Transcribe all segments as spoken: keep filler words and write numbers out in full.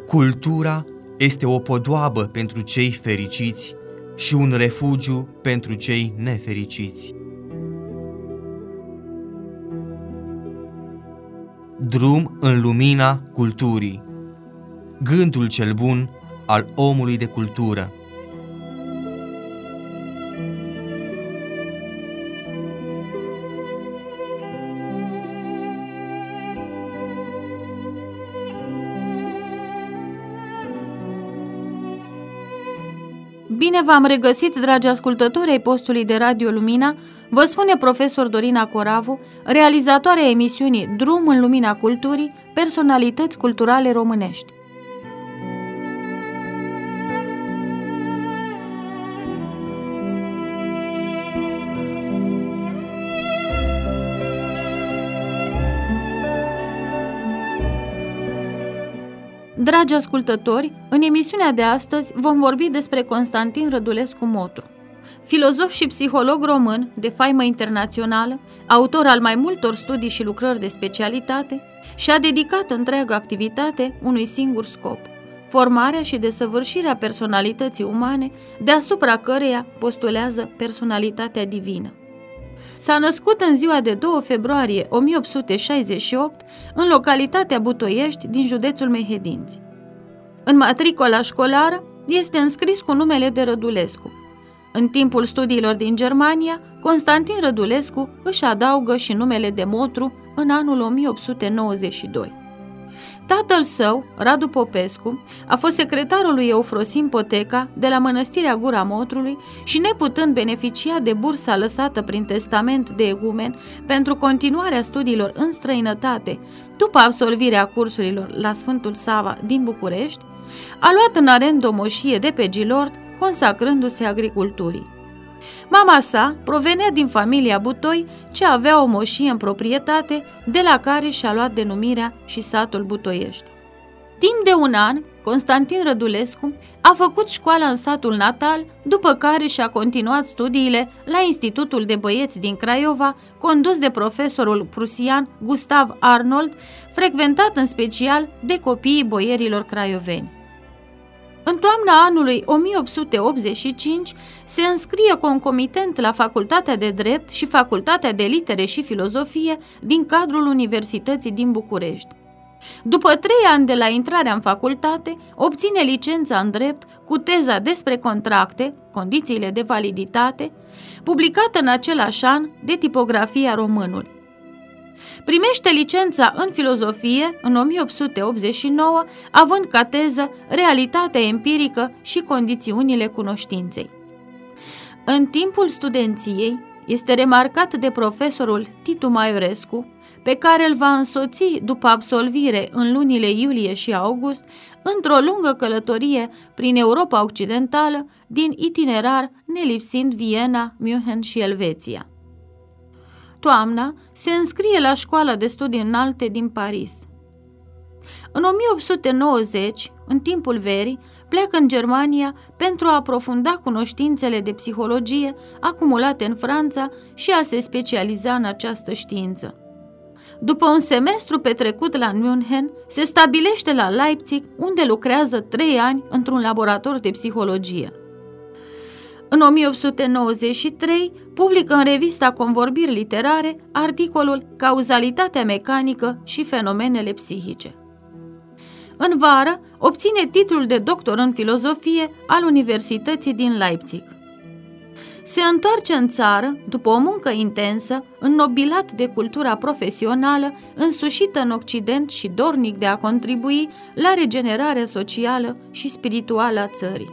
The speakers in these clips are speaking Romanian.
Cultura este o podoabă pentru cei fericiți și un refugiu pentru cei nefericiți. Drum în lumina culturii. Gândul cel bun al omului de cultură. Bine v-am regăsit, dragi ascultători ai postului de Radio Lumina, vă spune profesor Dorina Coravu, realizatoarea emisiunii Drum în Lumina Culturii, personalități culturale românești. Dragi ascultători, în emisiunea de astăzi vom vorbi despre Constantin Rădulescu Motru. Filozof și psiholog român de faimă internațională, autor al mai multor studii și lucrări de specialitate, și-a dedicat întreaga activitate unui singur scop: formarea și desăvârșirea personalității umane, deasupra căreia postulează personalitatea divină. S-a născut în ziua de doi februarie o mie opt sute șaizeci și opt în localitatea Butoiești din județul Mehedinți. În matricola școlară este înscris cu numele de Rădulescu. În timpul studiilor din Germania, Constantin Rădulescu își adaugă și numele de Motru în anul o mie opt sute nouăzeci și doi. Tatăl său, Radu Popescu, a fost secretarul lui Eufrosim Poteca de la Mănăstirea Gura Motrului și, neputând beneficia de bursa lăsată prin testament de egumen pentru continuarea studiilor în străinătate după absolvirea cursurilor la Sfântul Sava din București, a luat în arendă o moșie de pe Gilord, consacrându-se agriculturii. Mama sa provenea din familia Butoi, ce avea o moșie în proprietate, de la care și-a luat denumirea și satul Butoiești. Timp de un an, Constantin Rădulescu a făcut școala în satul natal, după care și-a continuat studiile la Institutul de Băieți din Craiova, condus de profesorul prusian Gustav Arnold, frecventat în special de copiii boierilor craioveni. În toamna anului o mie opt sute optzeci și cinci se înscrie concomitent la Facultatea de Drept și Facultatea de Litere și Filozofie din cadrul Universității din București. După trei ani de la intrarea în facultate, obține licența în drept cu teza despre contracte, condițiile de validitate, publicată în același an de Tipografia Românul. Primește licența în filozofie în o mie opt sute optzeci și nouă, având ca teză realitatea empirică și condițiunile cunoștinței. În timpul studenției este remarcat de profesorul Titu Maiorescu, pe care îl va însoți după absolvire în lunile iulie și august într-o lungă călătorie prin Europa Occidentală, din itinerar nelipsind Viena, München și Elveția. Toamna se înscrie la Școala de Studii Înalte din Paris. În o mie opt sute nouăzeci, în timpul verii, pleacă în Germania pentru a aprofunda cunoștințele de psihologie acumulate în Franța și a se specializa în această știință. După un semestru petrecut la München, se stabilește la Leipzig, unde lucrează trei ani într-un laborator de psihologie. În o mie opt sute nouăzeci și trei publică în revista Convorbiri Literare articolul Cauzalitatea mecanică și fenomenele psihice. În vară obține titlul de doctor în filozofie al Universității din Leipzig. Se întoarce în țară după o muncă intensă, înnobilat de cultura profesională, însușită în Occident și dornic de a contribui la regenerarea socială și spirituală a țării.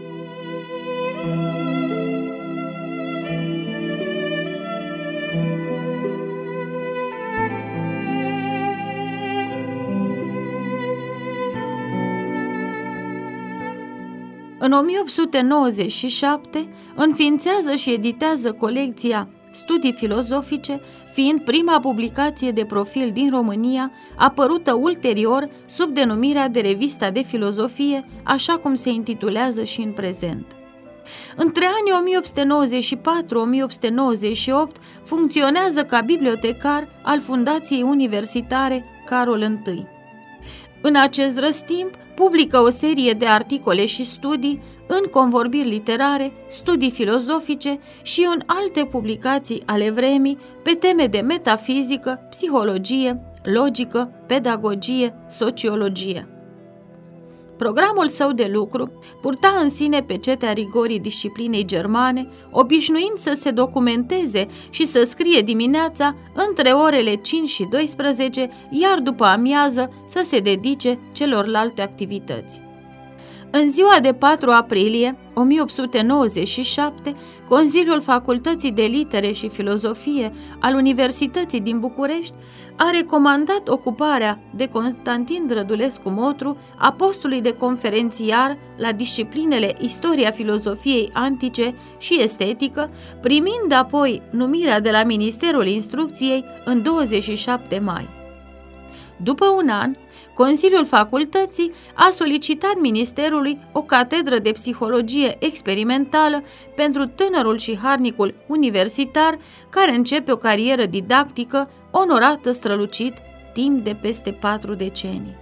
În o mie opt sute nouăzeci și șapte înființează și editează colecția Studii filozofice, fiind prima publicație de profil din România, apărută ulterior sub denumirea de Revista de Filozofie, așa cum se intitulează și în prezent. Între anii o mie opt sute nouăzeci și patru - o mie opt sute nouăzeci și opt funcționează ca bibliotecar al Fundației Universitare Carol I. În acest răstimp publică o serie de articole și studii în convorbiri literare, studii filozofice și în alte publicații ale vremii pe teme de metafizică, psihologie, logică, pedagogie, sociologie. Programul său de lucru purta în sine pecetea rigorii disciplinei germane, obișnuind să se documenteze și să scrie dimineața între orele cinci și douăsprezece, iar după amiază să se dedice celorlalte activități. În ziua de patru aprilie o mie opt sute nouăzeci și șapte, Consiliul Facultății de Litere și Filozofie al Universității din București a recomandat ocuparea de Constantin Rădulescu Motru a postului de conferențiar la disciplinele Istoria filozofiei antice și estetică, primind apoi numirea de la Ministerul Instrucției în douăzeci și șapte mai. După un an, Consiliul Facultății a solicitat Ministerului o catedră de psihologie experimentală pentru tânărul și harnicul universitar care începe o carieră didactică onorată strălucit timp de peste patru decenii.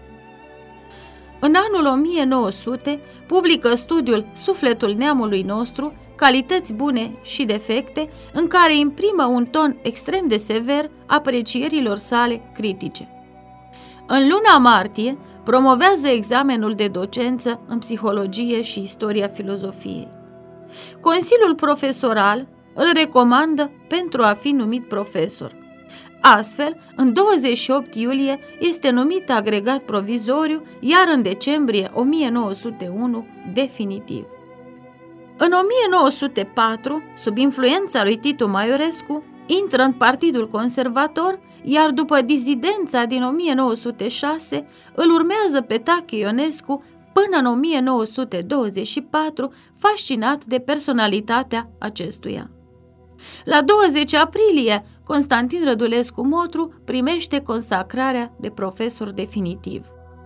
În anul o mie nouă sute publică studiul Sufletul neamului nostru, calități bune și defecte, în care imprimă un ton extrem de sever aprecierilor sale critice. În luna martie, promovează examenul de docență în psihologie și istoria filozofiei. Consiliul profesoral îl recomandă pentru a fi numit profesor. Astfel, în douăzeci și opt iulie este numit agregat provizoriu, iar în decembrie o mie nouă sute unu definitiv. În o mie nouă sute patru, sub influența lui Titu Maiorescu, intră în Partidul Conservator, iar după dizidența din o mie nouă sute șase îl urmează pe Tache Ionescu până în o mie nouă sute douăzeci și patru, fascinat de personalitatea acestuia. La douăzeci aprilie, Constantin Rădulescu Motru primește consacrarea de profesor definitiv.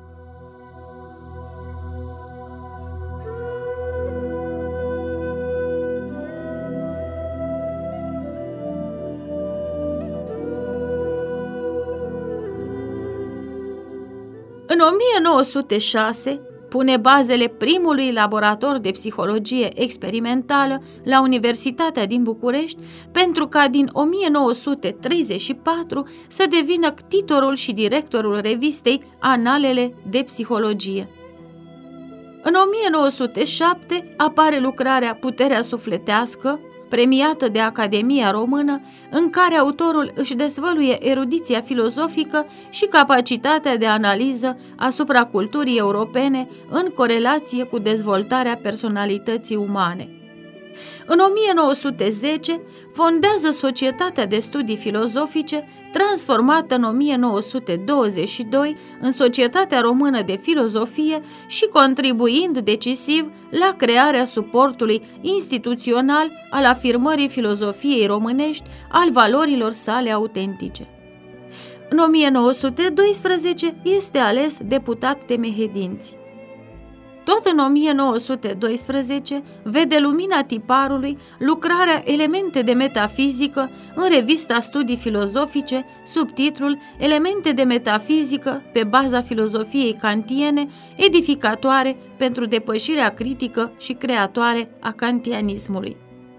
În o mie nouă sute șase pune bazele primului laborator de psihologie experimentală la Universitatea din București, pentru ca din o mie nouă sute treizeci și patru să devină ctitorul și directorul revistei Analele de Psihologie. În o mie nouă sute șapte apare lucrarea Puterea sufletească, premiată de Academia Română, în care autorul își dezvăluie erudiția filozofică și capacitatea de analiză asupra culturii europene în corelație cu dezvoltarea personalității umane. În o mie nouă sute zece fondează Societatea de Studii Filozofice, transformată în o mie nouă sute douăzeci și doi în Societatea Română de Filozofie și contribuind decisiv la crearea suportului instituțional al afirmării filozofiei românești, al valorilor sale autentice. În o mie nouă sute doisprezece este ales deputat de Mehedinți. Tot în o mie nouă sute doisprezece vede lumina tiparului lucrarea Elemente de metafizică în revista Studii Filozofice sub titlul Elemente de metafizică pe baza filozofiei kantiene, edificatoare pentru depășirea critică și creatoare a kantianismului.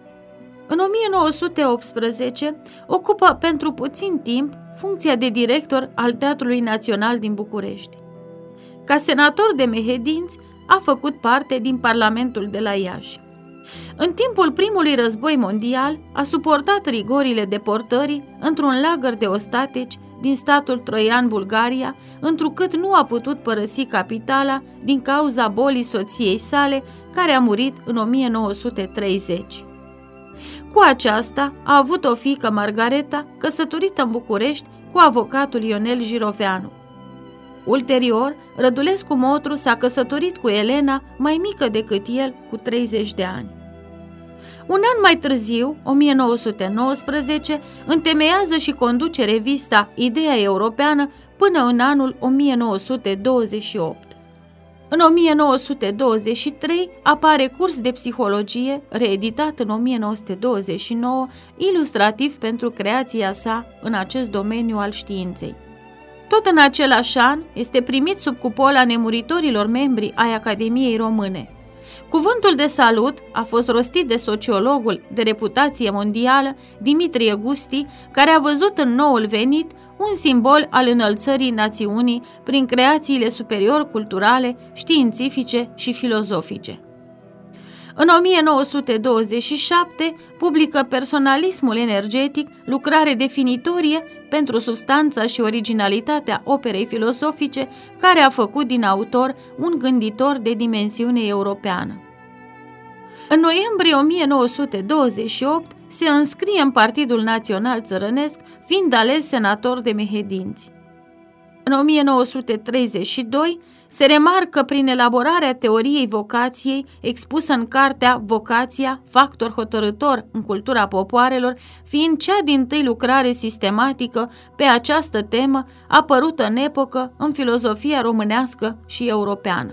În o mie nouă sute optsprezece ocupă pentru puțin timp funcția de director al Teatrului Național din București. Ca senator de Mehedinți, a făcut parte din Parlamentul de la Iași. În timpul primului război mondial a suportat rigorile deportării într-un lagăr de ostatici din statul troian Bulgaria, întrucât nu a putut părăsi capitala din cauza bolii soției sale, care a murit în o mie nouă sute treizeci. Cu aceasta a avut o fiică, Margareta, căsătorită în București cu avocatul Ionel Jiroveanu. Ulterior, Rădulescu Motru s-a căsătorit cu Elena, mai mică decât el, cu treizeci de ani. Un an mai târziu, o mie nouă sute nouăsprezece, întemeiază și conduce revista Ideea Europeană până în anul o mie nouă sute douăzeci și opt. În o mie nouă sute douăzeci și trei apare Curs de psihologie, reeditat în o mie nouă sute douăzeci și nouă, ilustrativ pentru creația sa în acest domeniu al științei. Tot în același an este primit sub cupola nemuritorilor membri ai Academiei Române. Cuvântul de salut a fost rostit de sociologul de reputație mondială Dimitrie Gusti, care a văzut în noul venit un simbol al înălțării națiunii prin creațiile superior culturale, științifice și filozofice. În o mie nouă sute douăzeci și șapte publică Personalismul energetic, lucrare definitorie pentru substanța și originalitatea operei filosofice, care a făcut din autor un gânditor de dimensiune europeană. În noiembrie o mie nouă sute douăzeci și opt se înscrie în Partidul Național Țărănesc, fiind ales senator de Mehedinți. În o mie nouă sute treizeci și doi se remarcă prin elaborarea teoriei vocației expusă în cartea Vocația, factor hotărâtor în cultura popoarelor, fiind cea dintâi lucrare sistematică pe această temă apărută în epocă în filozofia românească și europeană.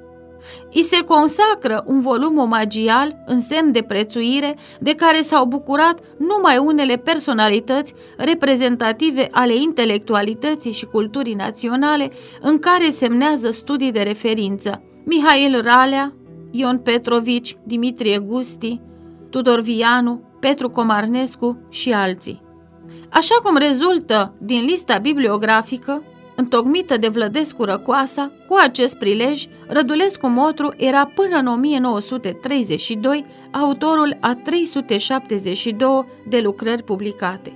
I se consacră un volum omagial în semn de prețuire, de care s-au bucurat numai unele personalități reprezentative ale intelectualității și culturii naționale, în care semnează studii de referință: Mihail Ralea, Ion Petrovici, Dimitrie Gusti, Tudor Vianu, Petru Comarnescu și alții. Așa cum rezultă din lista bibliografică întocmită de Vlădescu Răcoasa, cu acest prilej, Rădulescu Motru era până în o mie nouă sute treizeci și doi autorul a trei sute șaptezeci și doi de lucrări publicate.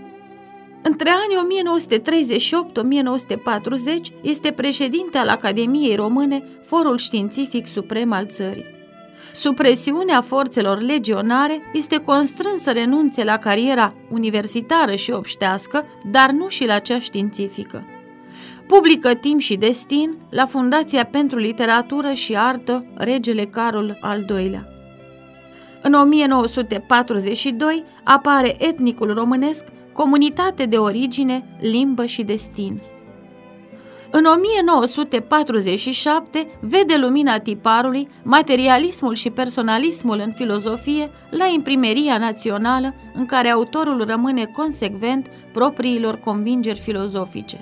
Între anii o mie nouă sute treizeci și opt - o mie nouă sute patruzeci este președinte al Academiei Române, forul științific suprem al țării. Sub presiunea forțelor legionare, este constrâns să renunțe la cariera universitară și obștească, dar nu și la cea științifică. Publică Timp și Destin la Fundația pentru Literatură și Artă Regele Carol al doilea. În o mie nouă sute patruzeci și doi apare Etnicul românesc, comunitate de origine, limbă și destin. În o mie nouă sute patruzeci și șapte vede lumina tiparului Materialismul și personalismul în filozofie la Imprimeria Națională, în care autorul rămâne consecvent propriilor convingeri filozofice.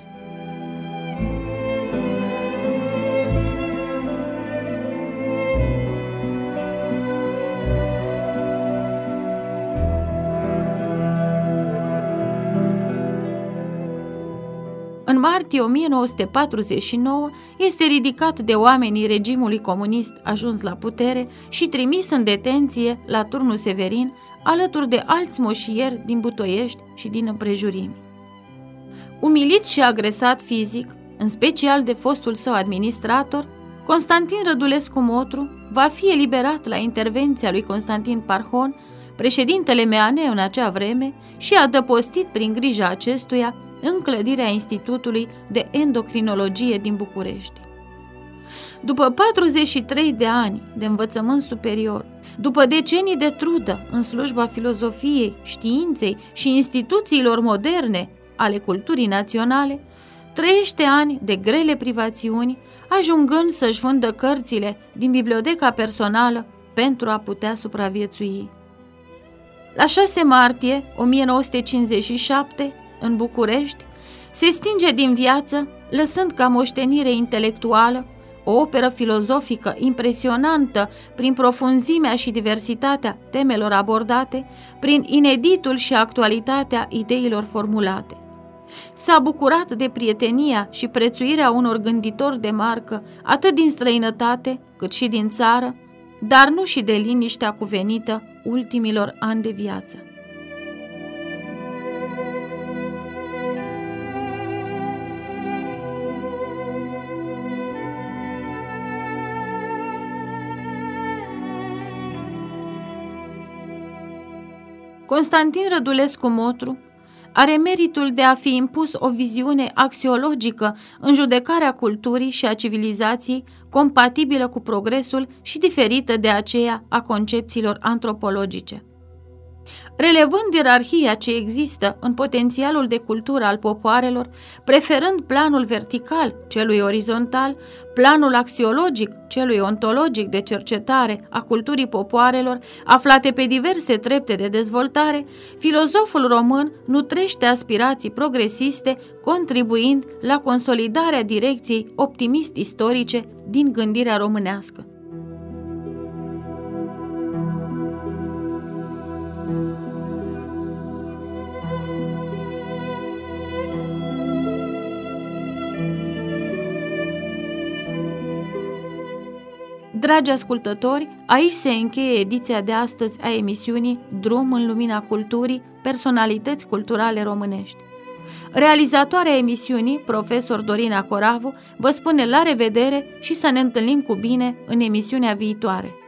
În martie o mie nouă sute patruzeci și nouă este ridicat de oamenii regimului comunist ajuns la putere și trimis în detenție la Turnul Severin, alături de alți moșieri din Butoiești și din împrejurimi. Umilit și agresat fizic, în special de fostul său administrator, Constantin Rădulescu Motru va fi eliberat la intervenția lui Constantin Parhon, președintele M E A N în acea vreme, și adăpostit prin grija acestuia în clădirea Institutului de Endocrinologie din București. După patruzeci și trei de ani de învățământ superior, după decenii de trudă în slujba filozofiei, științei și instituțiilor moderne ale culturii naționale, trăiește ani de grele privațiuni, ajungând să-și vândă cărțile din biblioteca personală pentru a putea supraviețui. La șase martie o mie nouă sute cincizeci și șapte, în București, se stinge din viață, lăsând ca moștenire intelectuală o operă filozofică impresionantă prin profunzimea și diversitatea temelor abordate, prin ineditul și actualitatea ideilor formulate. S-a bucurat de prietenia și prețuirea unor gânditori de marcă, atât din străinătate cât și din țară, dar nu și de liniștea cuvenită ultimilor ani de viață. Constantin Rădulescu Motru are meritul de a fi impus o viziune axiologică în judecarea culturii și a civilizației, compatibilă cu progresul și diferită de aceea a concepțiilor antropologice. Relevând ierarhia ce există în potențialul de cultură al popoarelor, preferând planul vertical celui orizontal, planul axiologic celui ontologic de cercetare a culturii popoarelor, aflate pe diverse trepte de dezvoltare, filozoful român nutrește aspirații progresiste, contribuind la consolidarea direcției optimist-istorice din gândirea românească. Dragi ascultători, aici se încheie ediția de astăzi a emisiunii Drum în lumina culturii, personalități culturale românești. Realizatoarea emisiunii, profesor Dorina Coravu, vă spune la revedere și să ne întâlnim cu bine în emisiunea viitoare.